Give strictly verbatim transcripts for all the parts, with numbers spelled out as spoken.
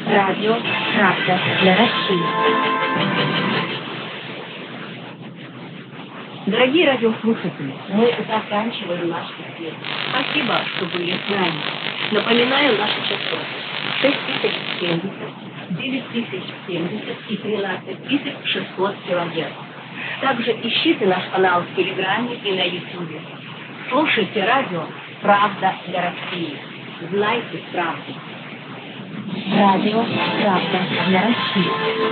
Радио «Правда» для России. Дорогие радиослушатели, мы заканчиваем наш эфир. Спасибо, что были с нами. Напоминаю наши частоты. шесть тысяч семьдесят, девять тысяч семьдесят и тринадцать тысяч шестьсот килогерц. Также ищите наш канал в Телеграме и на Ютубе. Слушайте радио «Правда для России». Знайте правду. Радио «Правда для России».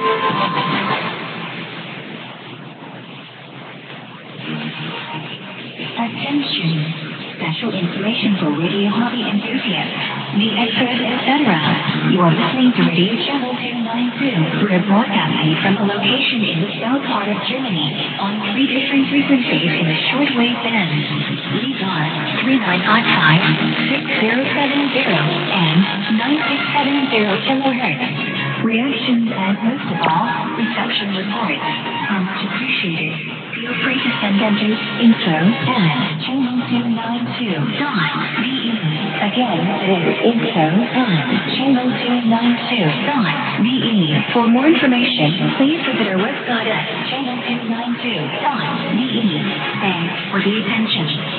Attention! Special information for radio hobby enthusiasts, the experts, et cetera. You are listening to Radio Channel two ninety-two. We're broadcasting from a location in the south part of Germany on three different frequencies in the shortwave band. These are three nine five five, six zero seven zero and nine six seven zero kilohertz. Reactions and most of all, reception reports are much appreciated. Feel free to send them to info at channel two ninety-two dot b e. Again, it is info at channel two ninety-two dot b e. For more information, please visit our website at channel two ninety-two dot b e. Thanks for the attention.